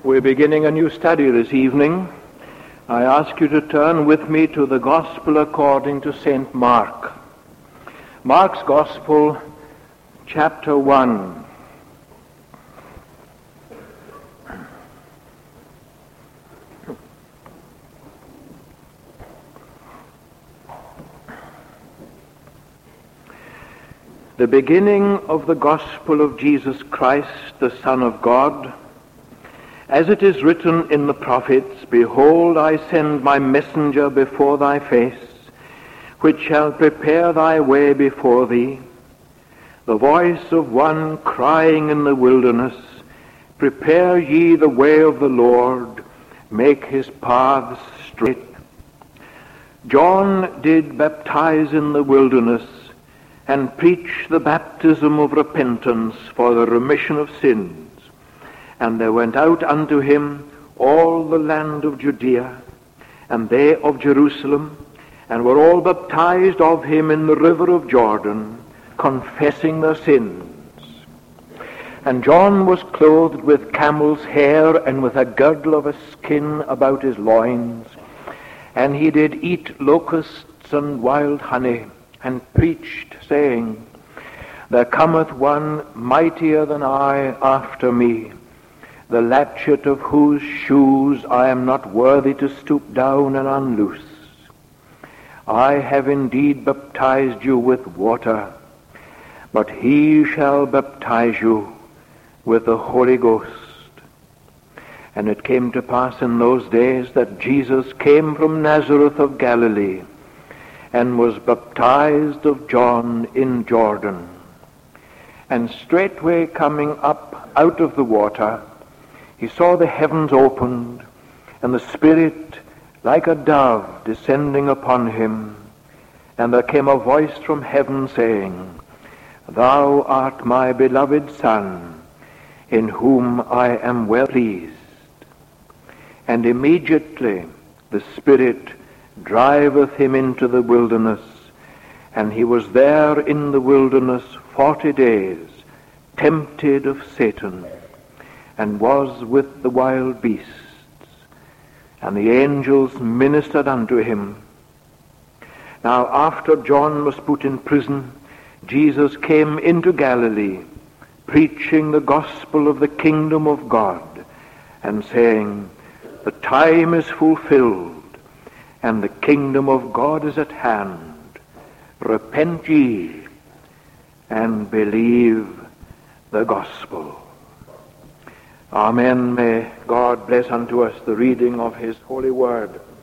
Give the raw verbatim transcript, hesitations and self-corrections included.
We're beginning a new study this evening. I ask you to turn with me to the Gospel according to Saint Mark. Mark's Gospel, chapter one. The beginning of the Gospel of Jesus Christ, the Son of God, as it is written in the prophets, Behold, I send my messenger before thy face, which shall prepare thy way before thee. The voice of one crying in the wilderness, Prepare ye the way of the Lord, make his paths straight. John did baptize in the wilderness, and preach the baptism of repentance for the remission of sins. And there went out unto him all the land of Judea, and they of Jerusalem, and were all baptized of him in the river of Jordan, confessing their sins. And John was clothed with camel's hair, and with a girdle of a skin about his loins. And he did eat locusts and wild honey, and preached, saying, There cometh one mightier than I after me, the latchet of whose shoes I am not worthy to stoop down and unloose. I have indeed baptized you with water, but he shall baptize you with the Holy Ghost. And it came to pass in those days that Jesus came from Nazareth of Galilee, and was baptized of John in Jordan. And straightway coming up out of the water, he saw the heavens opened, and the Spirit like a dove descending upon him. And there came a voice from heaven saying, Thou art my beloved Son, in whom I am well pleased. And immediately the Spirit driveth him into the wilderness, and he was there in the wilderness forty days, tempted of Satan, and was with the wild beasts, and the angels ministered unto him. Now after John was put in prison, Jesus came into Galilee, preaching the gospel of the kingdom of God, and saying, The time is fulfilled, and the kingdom of God is at hand. Repent ye, and believe the gospel. Amen. May God bless unto us the reading of his holy word.